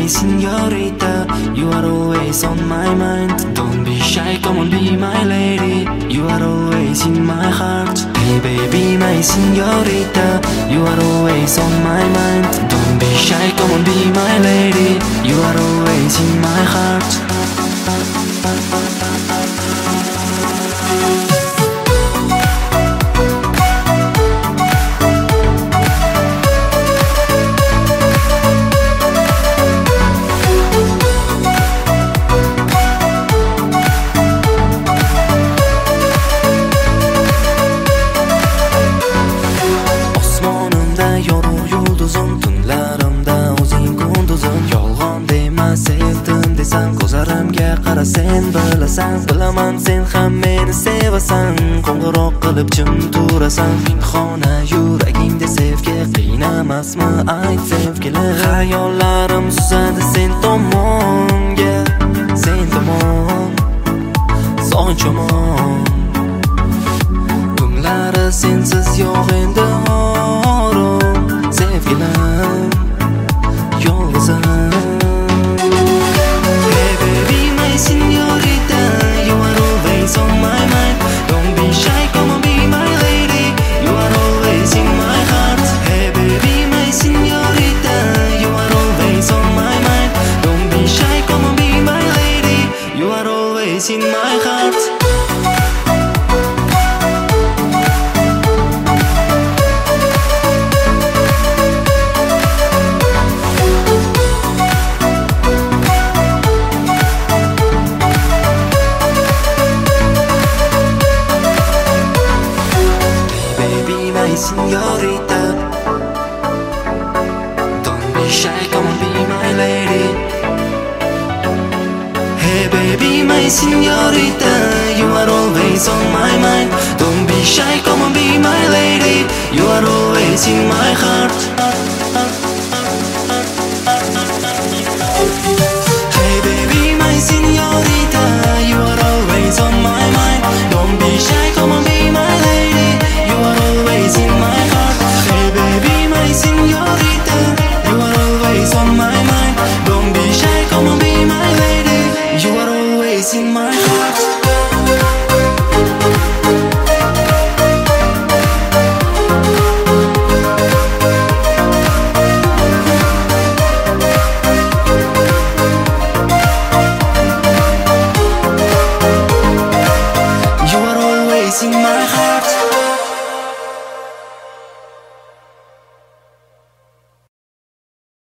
señorita. You are always on my mind. Don't be shy, come on, be my lady. You are always in my heart. Hey baby, my señorita. You are always on my mind. Don't be shy, come on, be my lady. You are always in my heart. Yorug' yulduzim, tunlarimda o'zing kunduzim. Yolg'on dema, sevdim desam, ko'zlarimga qara, sen bilasan. Bilaman sen ham meni sevasan. Qo'ng'iroq qilib jim turasan. Pinhona yuragingda sevgi qiynamasmi, ayt sevgili. Xayollarim suzadi sen tomonga, sen tomon, sonchomon. Kunlari sensiz yo'q endi sevgilim, yolg'izim. Hey baby, my señorita, you are always on my mind. Don't be shy, come on, be my lady. You are always in my heart. Hey baby, my señorita, you are always on my mind. Don't be shy, come on, be my lady. You are always in my heart. Señorita, don't be shy, come on, be my lady. Hey baby, my señorita, you are always on my mind. Don't be shy, come on, be my lady. You are always in my heart. Hey baby, my señorita, you are always on my mind. Don't be shy, come on, be my lady. You are always in my heart. Hey baby, my señorita, you are always on my mind. Don't be shy, come on, be my lady. You are always in my heart. You are always in my heart.